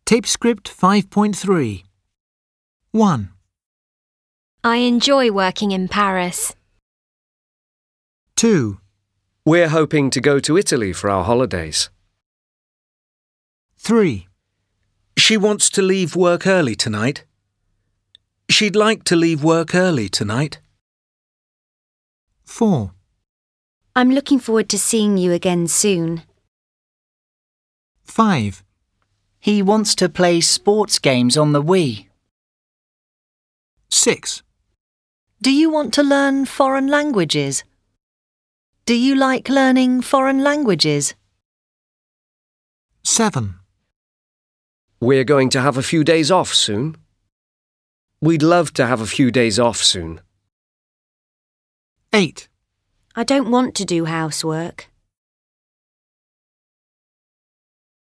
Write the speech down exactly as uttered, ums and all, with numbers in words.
Tape script five point three. one. I enjoy working in Paris. two. We're hoping to go to Italy for our holidays. three. She wants to leave work early tonight. She'd like to leave work early tonight. four. I'm looking forward to seeing you again soon. five. He wants to play sports games on the Wii. six. Do you want to learn foreign languages? Do you like learning foreign languages? seven. We're going to have a few days off soon. We'd love to have a few days off soon. eight. I don't want to do housework.